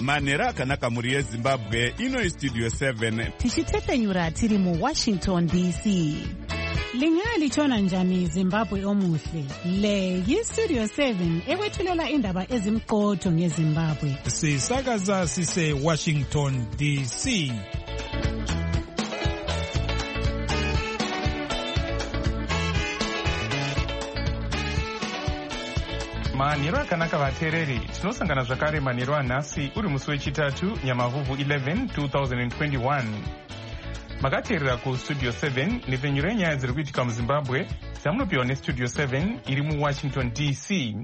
manhero akanaka mhuri yezimbabwe. Ino Studio 7 tichitetenyura tiri muWashington DC. Lingalitshona njani Zimbabwe omuhle? Le yiStudio 7 ekwethulela indaba ezimqotho ngeZimbabwe. Sisakaza sise Washington DC. Manhero akanaka vateereri, tinosangana zvakare manhero anhasi uri musi wechitatu Nyamavhuvhu 11 2021. Makateerera kuStudio 7 nepfenyuro yenyaya dziri kuitika muZimbabwe dzamunopiwa neStudio 7 iri muWashington DC.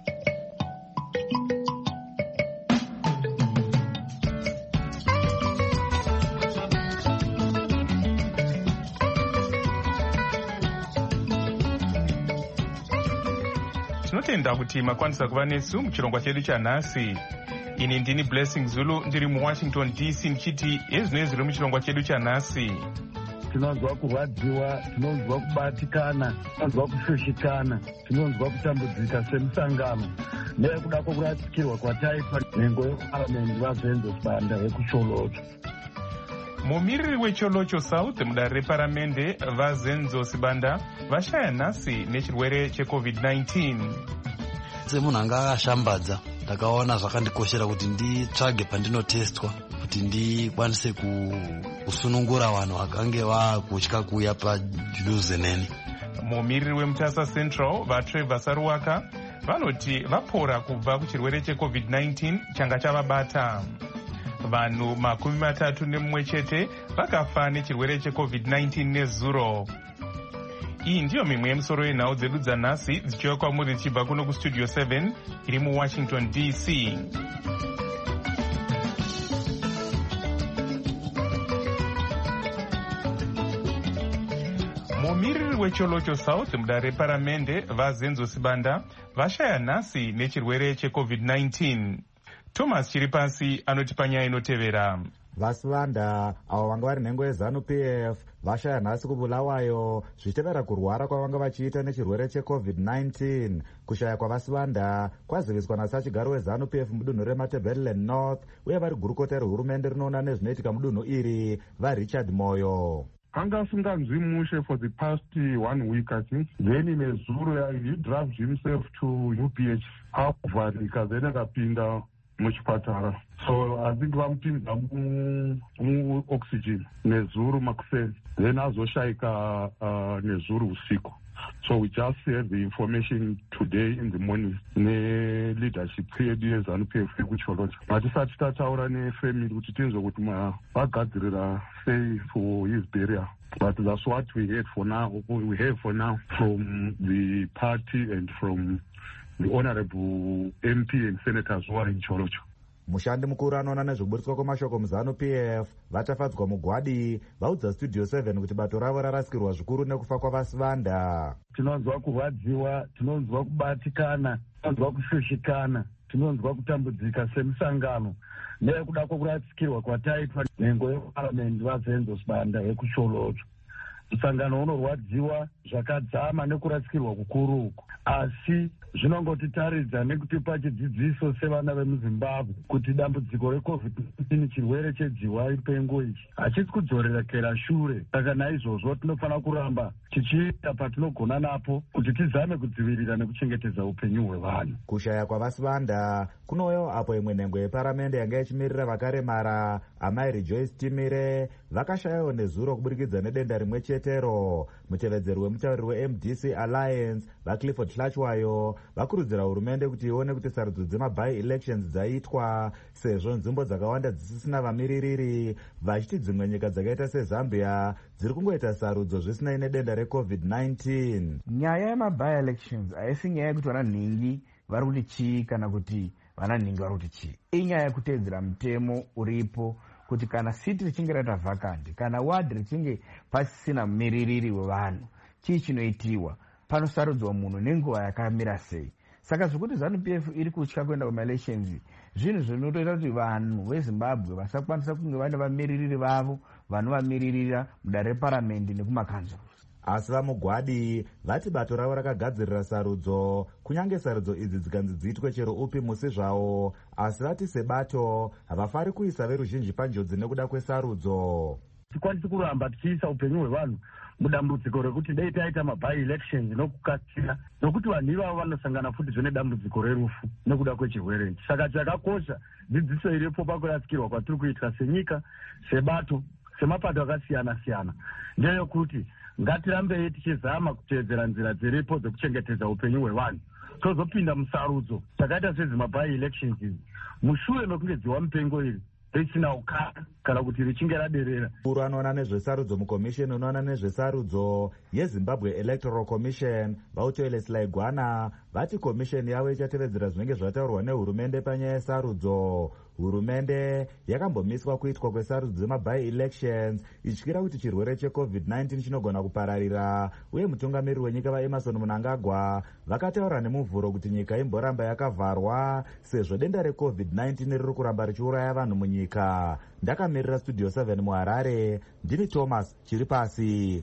Tinotenda kuti makwanisa kuva nesu muchirongwa chedu chanhasi. Ini ndini Blessing Zulu ndiri muWashington DC ndichiti ezvinoi zviri muchirongwa chedu chanhasi. Tinonzwa kurwadziwa, tinonzwa kubatikana, tinonzwa kushushikana, tinonzwa kutambudzika semusangano nekuda kwokurasikirwa kwataitwa nhengo yeparamendi vazenzo sibanda yekucholocho. Mumiriri wecholocho South mudare reparamende vazenzo sibanda vashaya nhasi nechirwere cheCovid-19. Semunhu anga akashambadza ndakaona zvakandikoshera kuti nditsvage pandinotestwa kuti ndikwanise kusunungura vanhu vakange vakutya kuuya padhuze neni. Mumiriri weMutasa Central vaTrevor Saruwaka vanoti vapora kubva kuchirwere cheCovid-19 changa chavabata. Vanhu 31 chete vakafa nechirwere cheCovid-19 nezuro. Iyi ndiyo mimwe yemusoro yenhau dzedu dzanhasi dzichiuya kwamuri dzichibva kuno kuStudio 7 iri muWashington DC. Mumiriri wecholocho South mudare reparamende vazenzo sibanda vashaya nhasi nechirwere cheCovid-19. Thomas Chiripasi anoti panyaya inotevera. Vasivanda avo vanga vari nhengo yeZANU-PF vashaya nhasi kubulawayo zvichitevera kurwara kwavanga vachiita nechirwere cheCovid-19. Kushaya kwavasivanda kwaziviswa nasachigaro weZANU-PF mudunhu reMatabeleland North uye vari gurukota rehurumende rinoona nezvinoitika mudunhu iri vaRichard Moyo. Anga asinganzwi mushe for the past 1 week, I think. Then nezuro he drove himself to UPH akuvharika then akapinda muchipatara. So I think vamupinza oxygen nezuro makuseni then azoshayika nezuro usiku. So we just had the information today in the morning ne-leadership yedu yeZANU-PF yekucholocha. Matisati tataura nefamily kuti tinzwe kuti vagadzirira sei for his burial. But that's what we have for now from the party and from the honorable MP and senators who are in Cholocho. Mushandi mukuru anoona nezvoburitswa kwamashoko muZANU-PF vatafadzwa mugwadi vaudza Studio 7 kuti bato ravo rarasikirwa zvikuru nekufa kwavasivanda. Tinonzwa kurwadziwa, tinonzwa kubatikana, tinonzwa kushushikana, tinonzwa kutambudzika semusangano nekuda kwokurasikirwa kwataitwa nhengo yeparamendi vazenzo sibanda yekucholocho. Musangano unorwadziwa zvakadzama nekurasikirwa kukuru uku, asi zvinongotitaridza nekutipa chidzidziso sevana vemuZimbabwe kuti dambudziko reCovid-19 chirwere chedziwa ipengo ichi hachisi kudzorerekera shure. Saka naizvozvo tinofanira kuramba tichiita patinogona napo kuti tizame kudzivirira nekuchengetedza upenyu hwevanhu. Kushaya kwavasivanda kunouyawo apo imwe nhengo yeparamende yanga ichimirira vakaremara amai Rejoice Timire vakashayawo nezuro kuburikidza nedenda rimwe chetero. Mutevedzeri wemutauriri weMDC Alliance vaClifford Hlachwayo vakurudzira hurumende kuti ione kuti sarudzo dzemaby elections dzaitwa sezvo nzvimbo dzakawanda dzisisina vamiririri, vachiti dzimwe nyika dzakaita seZambia dziri kungoita sarudzo zvisinei nedenda reCovid-19. Nyaya yemaby elections haisi nyaya yekuti vananhingi vari kuti chii kana kuti vananhingi vari kuti chii. Inyaya yekuteedzera mutemo uripo kuti kana siti richinge raita vacant, kana ward richinge pasisina mumiririri wevanhu, chii chinoitiwa, panosarudzwa munhu nenguva yakamira sei. Saka zvokuti ZANU-PF iri kutya kuenda kumaelections zvinhu zvinotoita kuti vanhu veZimbabwe vasakwanisa kunge vane vamiririri vavo vanovamiririra mudare reparamendi nekumakanzuru. asi vamugwadi vati bato ravo rakagadzirira sarudzo, kunyange sarudzo idzi dzikanzi dziitwe chero upi musi zvawo, asi vati sebato havafari kuisa veruzhinji panjodzi nekuda kwesarudzo. Tikwanisi kuramba tichiisa upenyu hwevanhu mudambudziko rekuti dai taita maby-elections nokukasira, nokuti vanhu ivavo vanosangana futi nedambudziko rerufu nekuda kwechirwere ichi. Saka chakakosha dzidziso iripo pakurasikirwa kwatiri kuita senyika, sebato, semapato akasiyana-siyana, ndeyokuti ngatirambei tichizama kuteedzera nzira dziripo dzekuchengetedza upenyu hwevanhu. Tozopinda musarudzo takaita sezvimaby-elections idzi mushure mekunge dziwa mupengo iri risina ukara kana kuti richinge raderera. Mukuru anoona nezvesarudzo mukomisheni unoona nezvesarudzo yeZimbabwe Electoral Commission Vautoile Silaigwana vati komisheni yavo ichatevedzera zvinenge zvataurwa nehurumende panyaya yesarudzo. Hurumende yakambomiswa kuitwa kwesarudzo dzemaby-elections ichityira kuti chirwere cheCovid-19 chinogona kupararira, uye mutungamiriri wenyika vaEmerson Mnangagwa vakataura nemuvhuro kuti nyika imboramba yakavharwa sezvo denda reCovid-19 riri kuramba richiuraya vanhu munyika. Ndakamirira Studio 7 muHarare, ndini Thomas Chiripasi.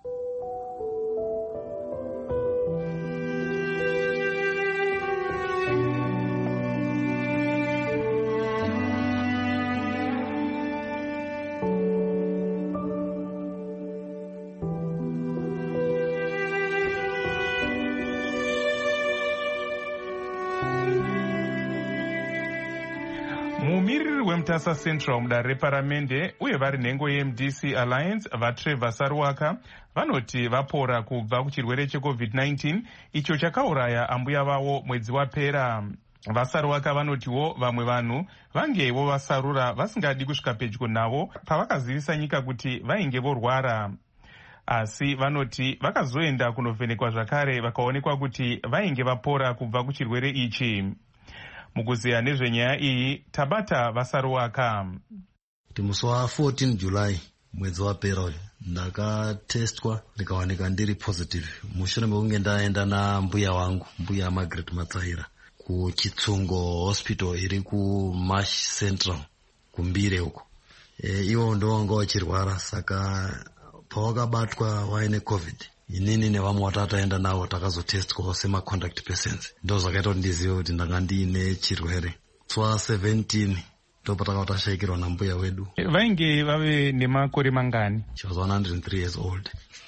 Mumiriri weMutasa Central mudare reparamende uye vari nhengo yeMDC Alliance vaTrevor Saruwaka vanoti vapora kubva kuchirwere cheCovid-19 icho chakauraya ambuya vavo mwedzi wapera. VaSaruwaka vanotiwo vamwe vanhu vangewo vasarura vasingadi kusvika pedyo navo pavakazivisa nyika kuti vainge vorwara. Asi vanoti vakazoenda kunovhenekwa zvakare vakaonekwa kuti vainge vapora kubva kuchirwere ichi. Mukuziya nezvenyaya iyi tabata VaSaruwaka. Musi wa 14 July mwedzi wapera uyu ndakatestwa ndikawanika ndiri positive. Mushure mekunge ndaenda nambuya wangu, mbuya Margaret Matsaira, kuChitsungo Hospital iri kuMash Central kuMbire uko. Ivo ndo vanga vachirwara, saka pawakabatwa waine COVID, inini nevamwe watataenda navo takazotestwa semacontact persons. Ndo zvakaita kuti ndizive kuti ndanga ndiine chirwere. Twa 17 ndopatakatashaikirwa nambuya wedu. Vainge vave nemakore mangani? She was 103 years old.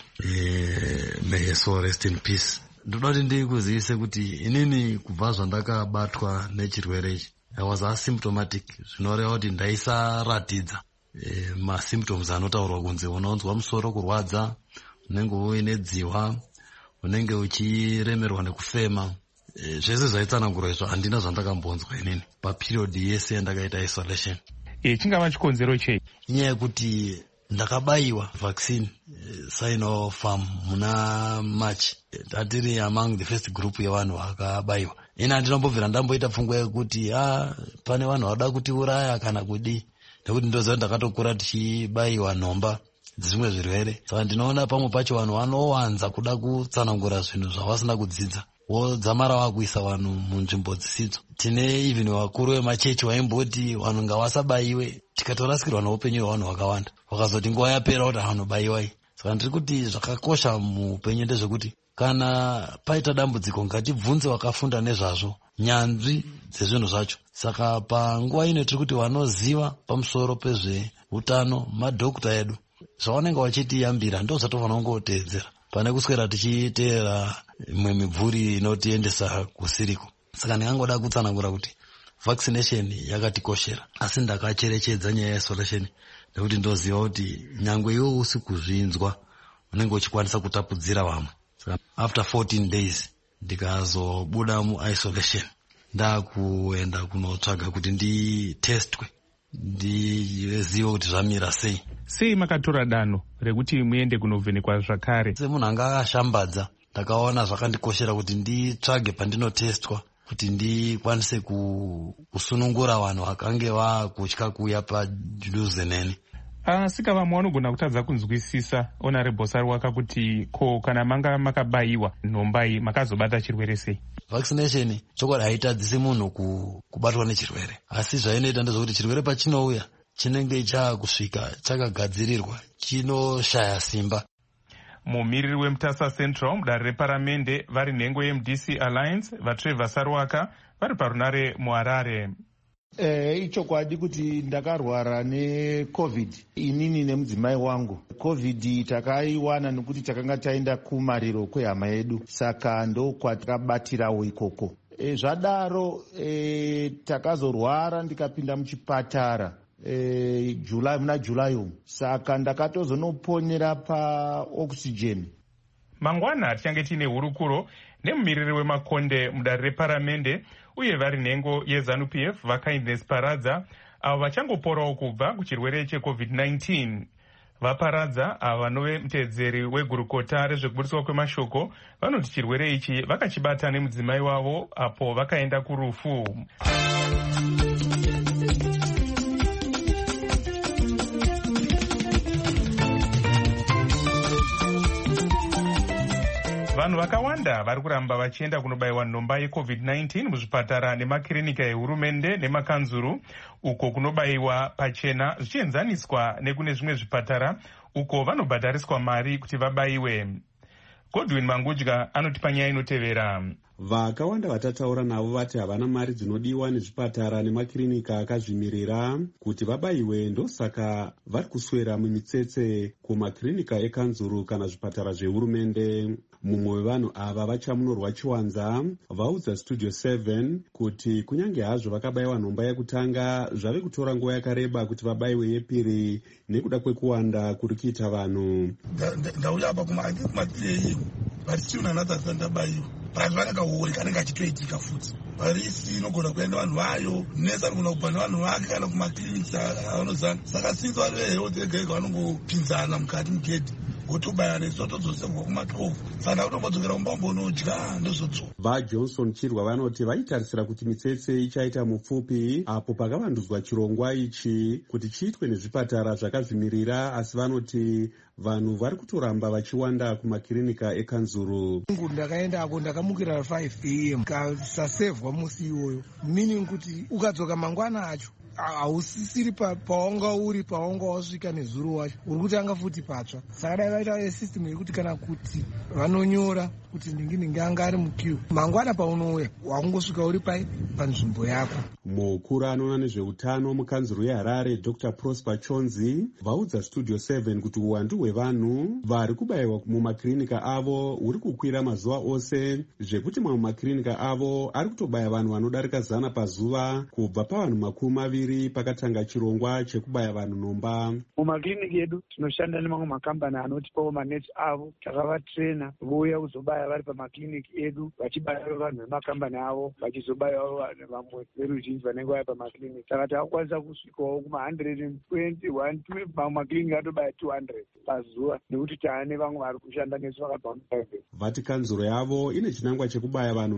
May her soul rest in peace. Ndoda kuti ndikuzivise kuti inini kubva zvandakabatwa nechirwere ichi, I was asymptomatic, zvinoreva kuti ndaisaratidza masymptoms anotaurwa kunzi unonzwa musoro kurwadza, unenge uine dziwa, unenge uchiremerwa nekufema. Zvese zvaitsanangurwa izvo handina zvandakambonzwa inini paperiod yese yandakaita isolation. Chingava chikonzero chei? Inyaya yekuti ndakabayiwa vaccine Sinopharm muna March. Tatiri among the first group yevanhu vakabayiwa. Ina ndinombobvira ndamboita pfungwa yekuti pane vanhu vada kutiuraya kana kudi, nekuti ndoziva ndakatokura tichibayiwa nhomba dzimwe zvirwere. Saka ndinoona pamwe pacho vanhu vanowanza kuda kutsanangura zvinhu zvavasina kudzidza, wodzamara wakuisa vanhu munzvimbo dzisidzo. Tine even vakuru vemachechi vaimboti vanhu ngavasabayiwe, tikatorasikirwa neupenyu hwevanhu vakawanda, vakazoti nguva yapera kuti vanhu bayiwai. Saka ndiri kuti zvakakosha muupenyu ndezvekuti kana paita dambudziko ngatibvunze vakafunda nezvazvo, nyanzvi dzezvinhu zvacho. Saka panguva ino tiri kuti vanoziva pamusoro pezveutano, madhokota edu, zvavanenge vachitiyambira ndo zvatofanira kungoteedzera, pane kuswera tichiteera imwe mibvuri inotiendesa kusiriko. Saka ndingangoda kutsanangura kuti vaccination yakatikoshera, asi ndakacherechedza nyaya yeisolation nekuti ndoziva kuti nyangwe iwe usi kuzvinzwa unenge uchikwanisa kutapudzira vamwe. Saka after 14 days ndikazobuda muisolation, ndakuenda kunotsvaga kuti nditestwe ndizive kuti zvamira sei. Sei makatora danho rekuti muende kunovhenekwa zvakare? Semunhu anga akashambadza, ndakaona zvakandikoshera kuti nditsvage pandinotestwa kuti ndikwanise kusunungura vanhu vakange vakutya kuuya padhuze neni. Sika vamwe vanogona kutadza kunzwisisa Honorable Saruwaka kuti ko kana manga makabayiwa nhombai makazobata chirwere sei? Vaccination chokwadi haitadzisi munhu kubatwa nechirwere, asi zvainoita ndezvokuti chirwere pachinouya chinenge chakusvika chakagadzirirwa, chinoshaya simba. Mumiriri weMutasa Central mudare reparamende vari nhengo yeMDC Alliance vaTrevor Sarwaka vari parunare muHarare. Ichokwadi kuti ndakarwara neCovid inini nemudzimai wangu. Covid takaiwana nekuti takanga taenda kumariro kwehama yedu, saka ndokwatakabatirawo ikoko. Zvadaro takazorwara ndikapinda muchipatara muna July umu, saka ndakatozonoponera paoxygen. Mangwana tichange tiine hurukuro nemumiriri wemakonde mudare reparamende uye vari nhengo yeZANU-PF vaKindness Paradza avo vachangoporawo kubva kuchirwere cheCovid-19. Vaparadza ava vanove mutedzeri wegurukota rezvekubudiswa kwemashoko vanoti chirwere ichi vakachibata nemudzimai wavo apo vakaenda kurufu. Vanhu vakawanda vari kuramba vachienda kunobayiwa nhomba yeCovid-19 muzvipatara nemakirinika ehurumende nemakanzuru, uko kunobayiwa pachena zvichienzaniswa nekune zvimwe zvipatara uko vanobhadhariswa mari kuti vabayiwe. Godwin Mangudya anotipa nyaya inotevera. Vakawanda vatataura navo vati havana mari dzinodiwa nezvipatara nemakirinika akazvimirira kuti vabayiwe, ndosaka vari kuswera mumitsetse kumakirinika ekanzuru kana zvipatara zvehurumende. Mumwe wevanhu ava vachamunorwa Chiwanza vaudza Studio 7 kuti kunyange hazvo vakabayiwa nhomba yekutanga zvave kutora nguva yakareba kuti vabayiwe yepiri nekuda kwekuwanda kuri kuita vanhu. Ndauya apa kumatirei varisiuna natsatsa ndabayiwa basi vanenge hori kanenge achitoitika futi varisi inogona kuenda vanhu vayo nesi anogona kubva nevanhu vake kana kumakiriniki avanozana, saka sinzi vari vehealth ega vanongopinzana mukati mugedhi gotobaya nesoto dzosebwa kuma12 saka kutombodzokera kumbambonodya ndozvodzo. VaJohnson Chirwa vanoti vaitarisira kuti mitsetse ichaita mupfupi apo pakavandudzwa chirongwa ichi kuti chiitwe nezvipatara zvakazvimirira, asi vanoti vanhu vari kutoramba vachiwanda kumakirinika ekanzuru. Ndakaendako ndakamukira 5 am kasasevhwa musi iwoyo, meaning kuti ukadzoka mangwana acho hausisiri pawanga uri pawanga wasvika nezuro wacho uri kutanga futi patsva. Saka dai vaita system yekuti kana kuti vanonyora kuti ndingi anga ari mukiu mangwana paunouya wakungosvika uri panzvimbo yako. Mukuru anoona nezveutano mukanzuru yeHarare Dr. Prosper Chonzi vaudza Studio 7 kuti uwandu hwevanhu vari kubayiwa mumakirinika avo huri kukwira mazuva ose, zvekuti mamwe makirinika avo ari kutobaya vanhu vanodarika 100 pazuva kubva pavanhu 20 pakatanga chirongwa chekubaya vanhu nhomba. Mumakiriniki edu tinoshanda nemamwe makambani anotipawo maneti avo, takavatrena vouya kuzobaya vari pamakiriniki edu vachibaya vanhu vemakambani avo vachizobayawo vamwe veruzhinji vanenge vaya pamakiriniki. Saka takakwanisa kusvikawo kuma121 mamwe makiriniki atobaya 200 pazuva nekuti taane vamwe vari kushanda nesu vakabva muprivate. Vati kanzuro yavo ine chinangwa chekubaya vanhu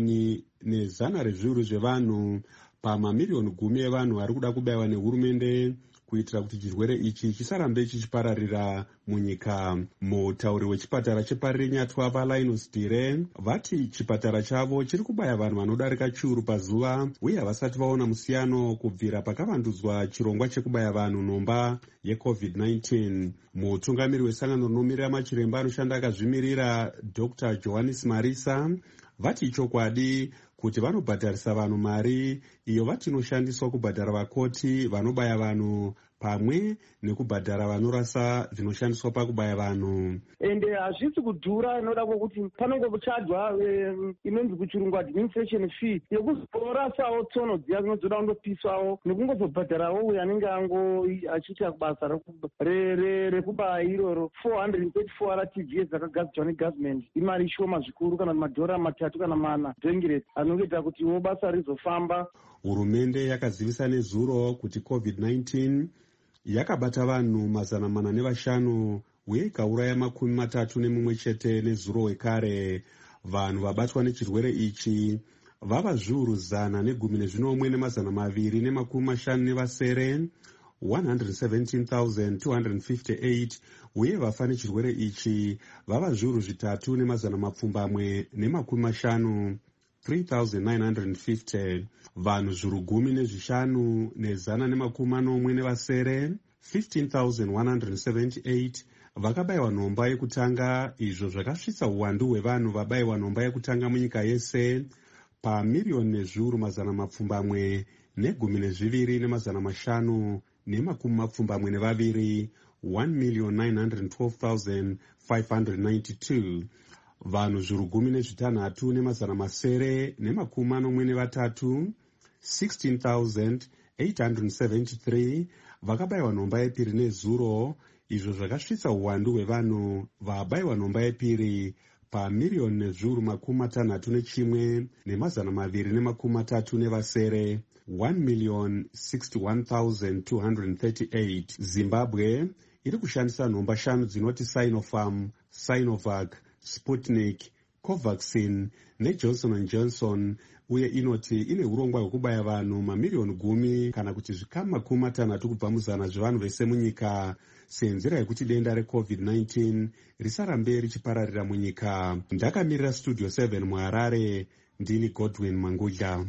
1,100,000 zvevanhu pamamiliyoni 10 evanhu vari kuda kubayiwa nehurumende kuitira kuti chirwere ichi chisarambe chichipararira munyika. Mutauri wechipatara cheParirenyatwa Linus Dire vati chipatara chavo chiri kubaya vanhu vanodarika chiuru pazuva uye havasati vaona musiyano kubvira pakavandudzwa chirongwa chekubaya vanhu nhomba yeCovid-19. Mutungamiri wesangano rinomirira machiremba anoshanda akazvimirira Dr. Johannes Marisa vati ichokwadi kuti vanobhadharisa vanhu mari iyo vati inoshandiswa kubhadhara vakoti vanobaya vanhu pamwe nekubhadhara vanorasa zvinoshandiswa pakubaya vanhu. Ende hazvisi kudhura, inoda kwokuti panongochadzwa inonzi kuchirungu administration fee yekuzorasawo tsono dziya dzinozoda kundopiswawo nekungozobhadharawo uyo anenge achiita basa rekubaya iroro 434 RTGS dzakagadzirwa negovernment. Imari shoma zvikuru, kana madhora 3 kana 4 dhengereti anoita kuti basa rizofamba. Hurumende yakazivisa nezuro kuti COVID-19 yakabata vanhu 405 uye ikauraya 31 chete nezuro wekare. Vanhu vabatwa nechirwere ichi vava zviuru 111,250 117,258 uye vafa nechirwere ichi vava zviuru 3,750 3,950. Vanhu zviuru 10,540 15,178 vakabayiwa nhomba yekutanga, izvo zvakasvitsa uwandu hwevanhu vabayiwa nhomba yekutanga munyika yese pamiriyoni nezviuru mazana mapfumbamwe negumi nezviviri nemazana mashanu nemakumi mapfumbamwe nevaviri, 1,912,592. Vanhu zviuru gumi nezvitanhatu nemazana masere nemakumi manomwe nevatatu, 16,873 vakabayiwa nhomba yepiri nezuro, izvo zvakasvitsa uwandu hwevanhu vabayiwa nhomba yepiri pamiriyoni nezviuru makumi matanhatu nechimwe nemazana maviri nemakumi matatu nevasere, 1,061,238. Zimbabwe iri kushandisa nhomba shanu dzinoti Sinopharm, Sinovac, Sputnik, Covaxin neJohnson & Johnson, uye inoti ine urongwa hwekubaya vanhu mamiriyoni 10 kana kuti zvikamu makumi matanhatu kubva muzana zvevanhu vese munyika senzira yekuti denda reCovid-19 risarambe richipararira munyika. Ndakamirira Studio 7 muHarare, ndini Godwin Mangudla.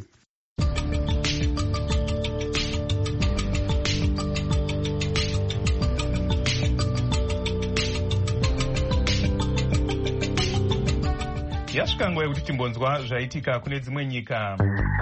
Yasvika nguva yekuti timbonzwa zvaitika kune dzimwe nyika.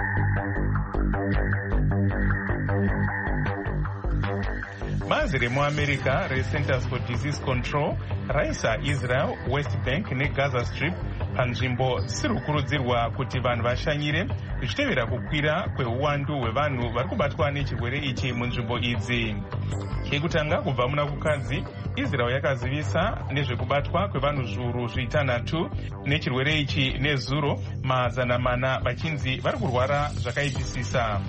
Bazi remuAmerica reCenters for Disease Control raisa Israel, West Bank neGaza Strip panzvimbo dzisiri kukurudzirwa kuti vanhu vashanyire, zvichitevera kukwira kweuwandu hwevanhu vari kubatwa nechirwere ichi munzvimbo idzi. Chekutanga, kubva muna kukadzi, Israel yakazivisa nezvekubatwa kwevanhu zviuru zvitanhatu nechirwere ichi nezuro, mazana mana vachinzi vari kurwara zvakaipisisa.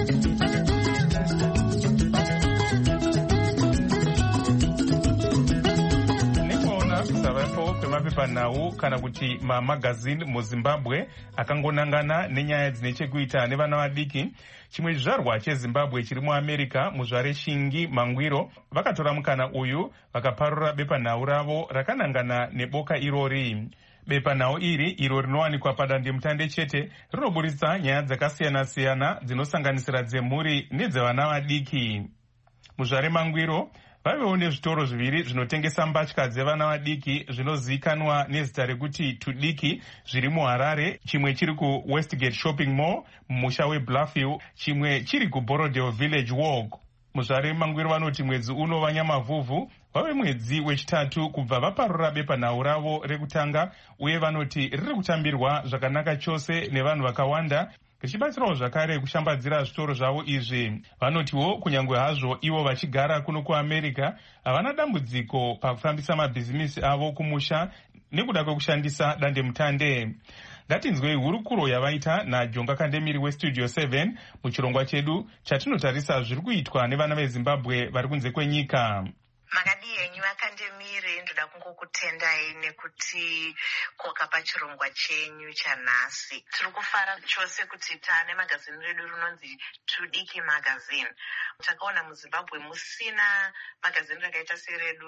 Kusavapo kwemapepanhau kana kuti mamagazini muZimbabwe akangonangana nenyaya dzine chekuita nevana vadiki, chimwe zvizvarwa cheZimbabwe chiri muAmerica, muzvare Shingi Mangwiro, vakatora mukana uyu vakaparura bepanhau ravo rakanangana neboka irori. Bepanhau iri, iro rinowanikwa padandemutande chete, rinoburitsa nyaya dzakasiyana-siyana dzinosanganisira dzemhuri nedzevana vadiki. Muzvare Mangwiro vavewo nezvitoro zviviri zvinotengesa mbatya dzevana vadiki zvinozivikanwa nezita rekuti Tudiki zviri muHarare, chimwe chiri kuWestgate Shopping Mall mumusha weBluffville, chimwe chiri kuBorodale Village Walk. Muzvare Mangwiro vanoti mwedzi uno vanyamavhuvhu wave mwedzi wechitatu kubva vaparura bepanhau ravo rekutanga, uye vanoti riri kutambirwa zvakanaka chose nevanhu vakawanda, richibatsirawo zvakare kushambadzira zvitoro zvavo izvi. Vanotiwo kunyange hazvo ivo vachigara kuno kuAmerica havana dambudziko pakufambisa mabhizimisi avo kumusha nekuda kwekushandisa dandemutande. Ngatinzwei hurukuro yavaita naJonga Kandemiri weStudio 7 muchirongwa chedu chatinotarisa zviri kuitwa nevana veZimbabwe vari kunze kwenyika. Makadii henyu Vakandemiri, ndoda kungokutendai nekuti koka pachirongwa chenyu chanhasi. Tiri kufara chose kuti taane magazini redu rinonzi Tudiki magazine. Takaona muZimbabwe musina magazini rakaita seredu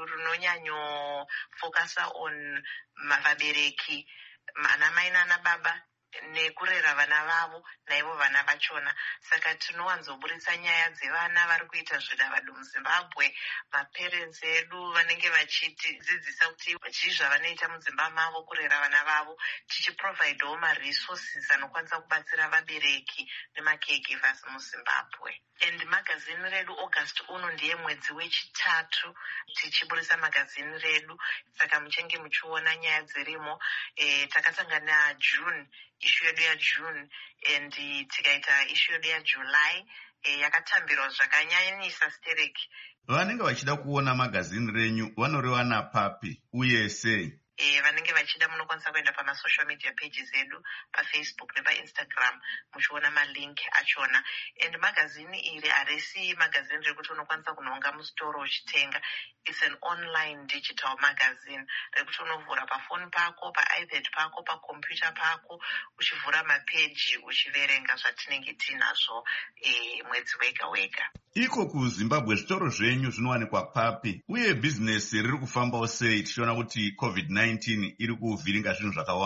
rinonyanyofokasa on vabereki, anamai nana baba, nekurera vana vavo naivo vana vachona. Saka tinowanzoburitsa nyaya dzevana vari kuita zvidavado muZimbabwe, maparents edu vanenge vachitidzidzisa kuti chii zvavanoita mudzimba mavo kurera vana vavo, tichiprovaidawo maresources anokwanisa kubatsira vabereki nemacaregivers muZimbabwe. And magazini redu August uno ndiye mwedzi wechitatu tichiburisa magazini redu, saka muchenge muchiona nyaya dzirimo. Takatanga June, issue yedu yaJune, and tikaita issue yedu yaJuly yakatambirwa zvakanyanyisa stereki. Vanenge vachida kuona magazini renyu vanoriwana papi uye sei? Vanenge vachida munokwanisa kuenda pamasocial media pages edu paFacebook nepaInstagram muchiona malink achona. And magazini iri harisi magazini rekuti unokwanisa kunonga musitoro uchitenga. It's an online digital magazine rekuti unovhura pafoni pako, paiPad pako, pakompyuta pako, uchivhura mapeji uchiverenga zvatinenge tinazvo mwedzi wega wega. Iko kuZimbabwe zvitoro zvenyu zvinowanikwa papi uye bhizinesi riri kufambawo sei tichiona kuti COVID-19 iri kuvhiringa zvinhu zvakawanda?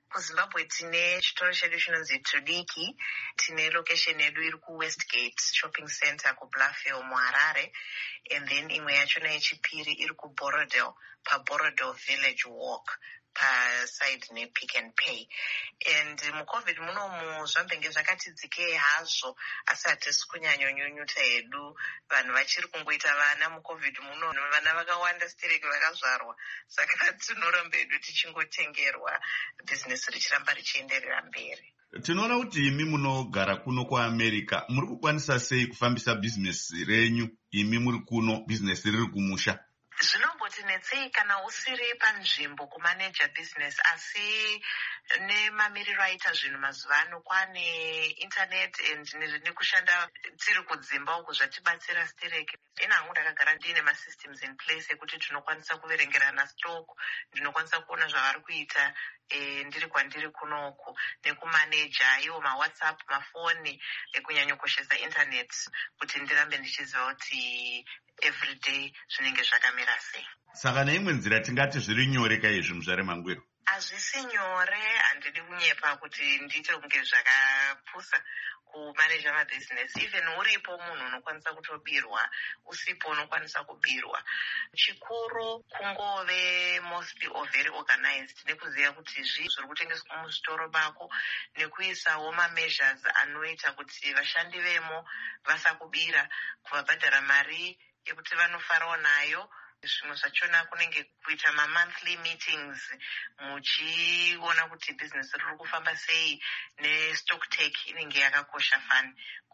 kuzimbabwe tine chitoro chedu chinonzi Tudiki, tine location yedu iri kuWestgate shopping center kuBluffhill muHarare, and then imwe yachona yechipiri iri kuBorodale paBorodale Village Walk paside nePick and Pay. And muCovid munomu zvambenge zvakati dzikei hazvo, asi hatisi kunyanyonyunyuta hedu, vanhu vachiri kungoita vana muCovid muno, vana vakawanda stereki vakazvarwa, saka tinoramba hedu tichingotengerwa, bhizinesi richiramba richienderera mberi. Tinoona kuti imi munogara kuno kuAmerica, muri kukwanisa sei kufambisa bhizinesi renyu imi muri kuno, bhizinesi riri kumusha? Zvinombotinetsei kana usiri panzvimbo kumaneja business, asi nemamiriro aita zvinhu mazuva ano kwane internet and nekushanda tiri kudzimba uko zvatibatsira stereki. Ina hangu ndakagara ndine masystems in place ekuti tinokwanisa kuverengerana stock, ndinokwanisa kuona zvavari kuita ndiri kwandiri kunoko, nekumaneja iwo maWhatsApp, mafoni, kunyanyokoshesa internet kuti ndirambe ndichiziva kuti everyday zvinenge zvakamira sei. Saka neimwe nzira tingati zviri nyore kaizvi muzvare Mangwiro? Hazvisi nyore, handidi kunyepa kuti ndiite kunge zvakapusa kumaneja mabhizinesi. Even uripo munhu unokwanisa kutobirwa, usipo unokwanisa kubirwa. Chikuru kungove mostly or very organized, nekuziva kuti zviri kutengeswa muzvitoro bako, nekuisawo measures anoita kuti vashandi vemo vasakubira, kuvabhadhara mari yekuti vanofarawo nayo. Zvimwe zvachona kunenge kuita monthly meetings muchiona kuti business riri kufamba sei, nestock take inenge yakakosha fani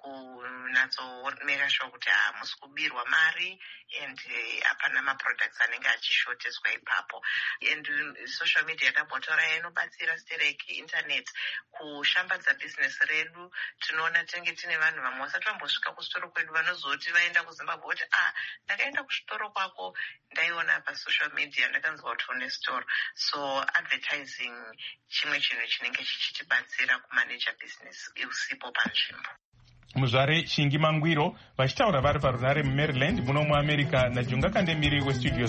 kunatso sure kuti hamusi kubirwa mari and hapana maproducts anenge achishoteswa ipapo. And social media yakabotora inobatsira stereki, internet kushambadza business redu. Tinoona tinenge tine vanhu vamwe vasati vambosvika kusitoro kwedu vanozoti vaenda kuZimbabwe kuti ndakaenda kuchitoro kwako, ndaiona pasocial media, ndakanzwa kuti une store. So advertising chimwe chinhu chinenge chichitibatsira kumaneja business usipo panzvimbo. Muzvare Shingi Mangwiro vachitaura vari parunare muMaryland muno muAmerica naJunga Kandemiri weStudio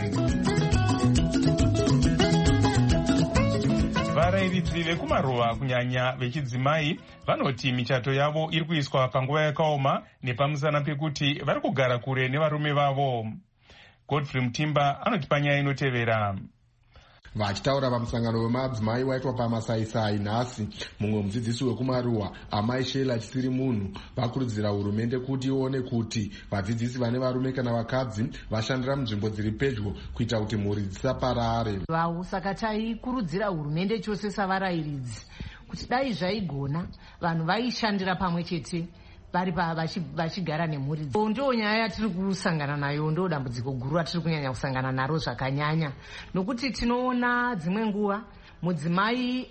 7. Varairidzi vekumaruva kunyanya vechidzimai vanoti michato yavo iri kuiswa panguva yakaoma nepamusana pekuti vari kugara kure nevarume vavo. Godfrey Mutimba anotipa nyaya inotevera. Vachitaura pamusangano wemadzimai waitwa pamasaisai nhasi, mumwe mudzidzisi wekumaruwa amai Sheila Chisiri Munhu vakurudzira hurumende kuti ione kuti vadzidzisi vane varume kana vakadzi vashandira munzvimbo dziri pedyo kuita kuti mhuri dzisaparare. Saka taikurudzira hurumende chose savarairidzi kuti dai zvaigona vanhu vaishandira pamwe chete vari vachigara nemhuri. Ndo nyaya yatiri kusangana nayo, ndo dambudziko guru ratiri kunyanya kusangana naro zvakanyanya, nokuti tinoona dzimwe nguva mudzimai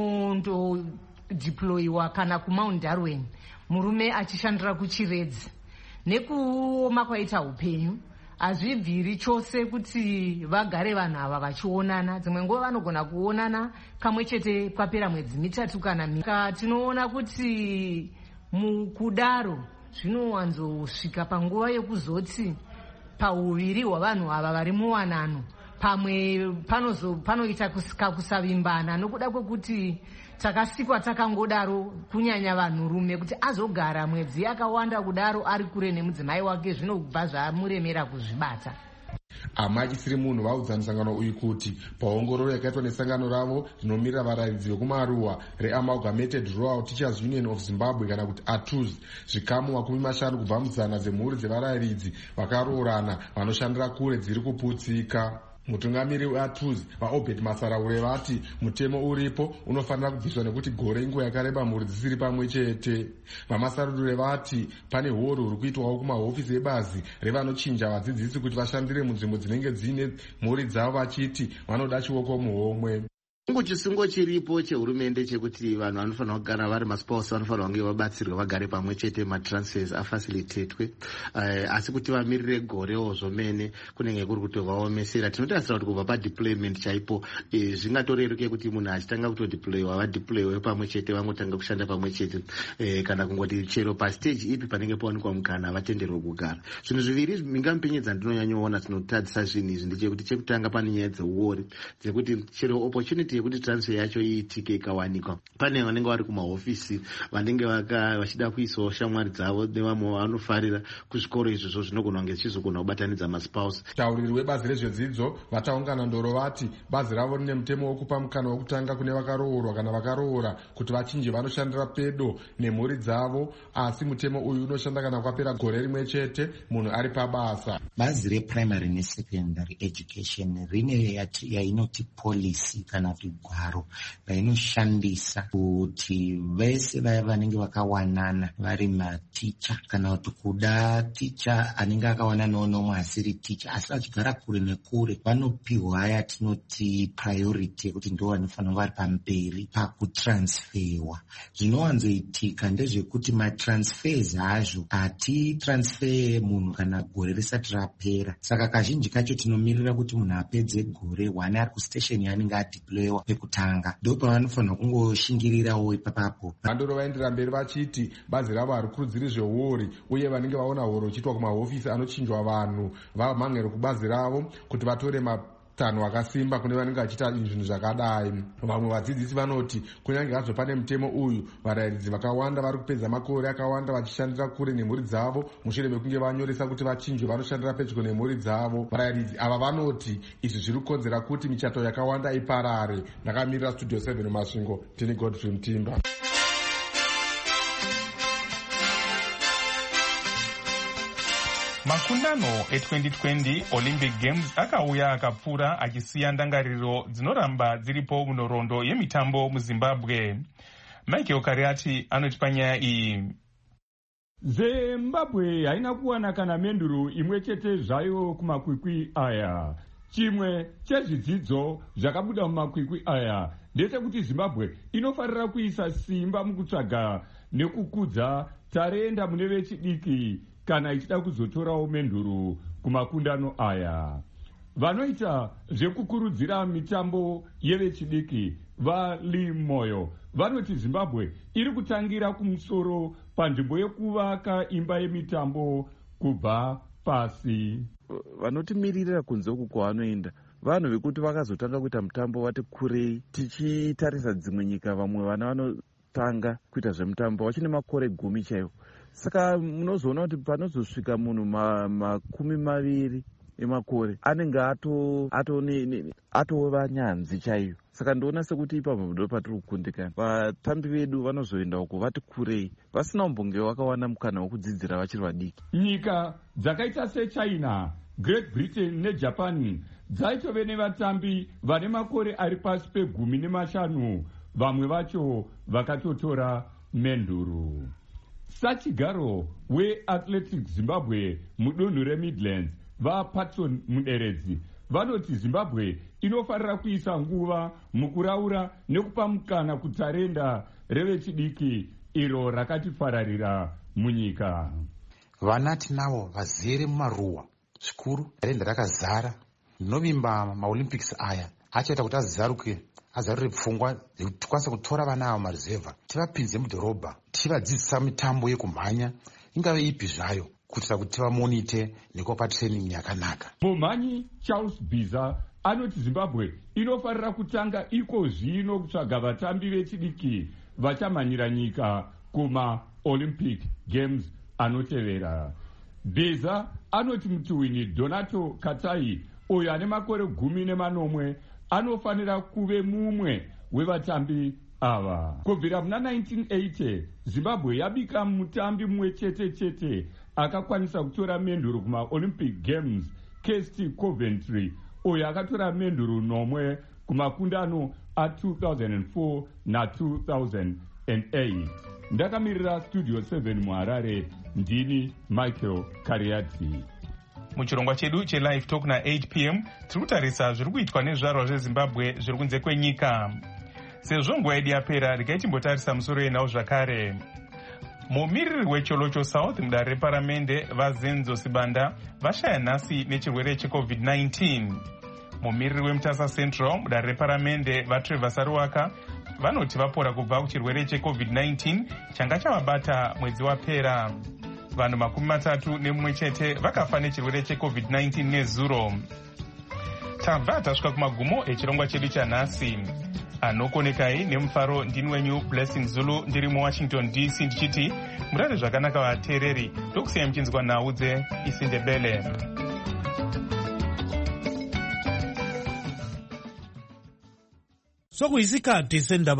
anondodeployiwa kana kuMount Darwin, murume achishandira kuChiredzi. Nekuoma kwaita upenyu hazvibviri chose kuti vagare vanhu ava vachionana. Dzimwe nguva vanogona kuonana kamwe chete kwapera mwedzi mitatu kana mika. Tinoona kuti mukudaro zvinowanzosvika panguva yekuzoti pauviri hwavanhu ava vari muwanano pamwe panoita kusavimbana, nokuda kwekuti takasikwa takangodaro, kunyanya vanhurume kuti azogara mwedzi yakawanda kudaro ari kure nemudzimai wake zvinobva zvamuremera kuzvibata. Amai Chisiri Munhu vaudza musangano uyu kuti paongororo yakaitwa nesangano ravo rinomirira varairidzi vekumaruwa reAmalgamated Rural Teachers Union of Zimbabwe kana kuti ATUZ, zvikamu 50 kubva muzana dzemhuri dzevarairidzi vakaroorana vanoshandira kure dziri kuputsika. Mutungamiri weATUZ vaObed Masaraure vati mutemo uripo unofanira kubviswa nekuti gore inguva yakareba mhuri dzisiri pamwe chete. Vamasarudure vati pane horo huri kuitwawo kumahofisi ebazi revanochinja vadzidzisi kuti vashandire munzvimbo dzinenge dziine mhuri dzavo, vachiti vanoda chioko muhomwe. Chisungo chiripo chehurumende chekuti vanhu vanofanira kugara vari maspouse vanofanira kunge vabatsirwe vagare pamwe chete, matransfers afacilitetwe, asi kuti vamirire gorewo zvomene kunenge kuri kuti vaomesera. Tinotarisira kuti kubva padeployment chaipo zvingatorereke kuti munhu achitanga kutodeployiwa vadeployiwe pamwe chete, vangotanga kushanda pamwe chete, kana kungoti chero pastage ipi panenge pawanikwa mukana vatenderwe kugara. Zvinhu zviviri mingamupenyedza ndinonyanyoona tinotadzisa zvinhu izvi ndechekuti chekutanga pane nyaya dzeuori dzekuti chero opportunity yekuti transfer yacho iitike ikawanikwa. Pane vanenge vari kumahofisi vanenge vachida kuisawo shamwari dzavo nevamwe vanofarira kuzvikoro izvozvo zvinogona kunge zvichizogona kubatanidza maspouse. Tauriri webazi rezvedzidzo vataungana ndoro vati bazi ravo rine mutemo wokupa mukana wokutanga kune vakaroorwa kana vakaroora kuti vachinje vanoshandira pedo nemhuri dzavo, asi mutemo uyu unoshanda kana kwapera gore rimwe chete munhu ari pabasa. Bazi reprimary nesecondary education rine yainoti policy kana kuti gwaro rainoshandisa kuti vese vaya vanenge vakawanana vari maticha kana kuti kuda ticha anenge akawananawo nomwe asiri ticha asi vachigara kure nekure vanopiwa yatinoti priority yekuti ndo vanofanira vari pamberi pakutransferwa. Zvinowanzoitika ndezvekuti matransfers azvo hatitransfer munhu kana gore risati rapera, saka kazhinji kacho tinomirira kuti munhu apedze gore 1 ari kustation yaanenge adeployiwa pekutanga, ndo pavanofanira kungoshingirirawo ipapapo. Vandoro vaendera mberi vachiti bazi ravo harikurudziri zvehori uye vanenge vaona horo ichiitwa kumahofisi anochinjwa vanhu vamhangere kubazi ravo kuti vatore matanho akasimba kune vanenge vachiita zvinhu zvakadai. Vamwe vadzidzisi vanoti kunyange hazvo pane mutemo uyu, varayiridzi vakawanda vari kupedza makore akawanda vachishandira kure nemhuri dzavo mushure mekunge vanyoresa kuti vachinjwe vanoshandira pedyo nemhuri dzavo. Varayiridzi ava vanoti izvi zviri kukonzera kuti michato yakawanda iparare. Ndakamirira Studio 7 Masvingo, tini Godfrey Mutimba. Makundano e2020 Olympic Games akauya akapfuura achisiya ndangariro dzinoramba dziripo munhoroondo yemitambo muZimbabwe. Michael Kariati anoti panyaya iyi. Zimbabwe haina kuwana kana menduru imwe chete zvayo kumakwikwi aya. Chimwe chezvidzidzo zvakabuda mumakwikwi aya ndechekuti Zimbabwe inofarira kuisa simba mukutsvaga nekukudza tarenda mune vechidiki kana ichida kuzotorawo menduru kumakundano aya. Vanoita zvekukurudzira mitambo yevechidiki vaLimoyo vanoti Zimbabwe iri kutangira kumusoro panzvimbo yekuvaka imba yemitambo kubva pasi. Vanotimirira kunze uku kwavanoenda vanhu vekuti vakazotanga kuita mutambo vati kurei. Tichitarisa dzimwe nyika vamwe vana vanotanga kuita zvemitambo vachine makore 10 chaiwo. Saka munozoona kuti panozosvika munhu 20 emakore anenge atova nyanzvi chaiyo. Saka ndoona sekuti ipapo ndo patiri kukundikana. Vatambi vedu vanozoenda uko vati kurei vasina umbonge vakawana mukana wekudzidzira vachiri vadiki. Nyika dzakaita seChina, Great Britain neJapan dzaitove nevatambi vane makore ari pasi pe15, vamwe vacho vakatotora menduru. Sachigaro weAthletics Zimbabwe mudunhu reMidlands vaPatson Muderedzi vanoti Zimbabwe inofarira kuisa nguva mukuraura nekupa mukana kutarenda revechidiki iro rakatifararira munyika. Vana tinavo vazere mumaruwa zvikuru, tarenda rakazara. Ndinovimba maOlympics aya achaita kuti azarure pfungwa kuti tikwanise kutora vana ava marizevha tivapinze mudhorobha tichivadzidzisa mitambo yekumhanya ingave ipi zvayo kuitira kuti tivamonite nekuvapa training yakanaka. Mumhanyi Charles Biza anoti Zimbabwe inofarira kutanga iko zvino kutsvaga vatambi vechidiki vachamhanyira nyika kumaOlympic Games anotevera. Biza anoti mutuwini Donato Katai uyo ane makore 18 anofanira kuve mumwe wevatambi ava. Kubvira muna 1980 Zimbabwe yabika mutambi mumwe chete akakwanisa kutora menduru kumaOlympic Games, Kirsty Coventry uyo akatora menduru 9 kumakundano a2004 na2008. Ndakamirira Studio 7 muHarare, ndini Michael Kariati. Muchirongwa chedu cheLive Talk na8 p.m. tiri kutarisa zviri kuitwa nezvarwa zveZimbabwe zviri kunze kwenyika. Sezvo nguva yedu yapera, regai timbotarisa musoro yenhau zvakare. Mumiriri weCholocho South mudare reparamende vaZenzo Sibanda vashaya nhasi nechirwere cheCovid-19. Mumiriri weMutasa Central mudare reparamende vaTrevor Saruwaka vanoti vapora kubva kuchirwere cheCovid-19 changa chavabata mwedzi wapera. Vanhu 31 vakafa nechirwere cheCovid-19 nezuro. Tabva tasvika kumagumo echirongwa chedu chanhasi. anokonekai nemufaro ndini wenyu Blessing Zulu ndiri muWashington DC ndichiti murare zvakanaka vateereri, ndokusiyai muchinzwa nhau dzeIsindebele. Sokuyisikhathi sendaba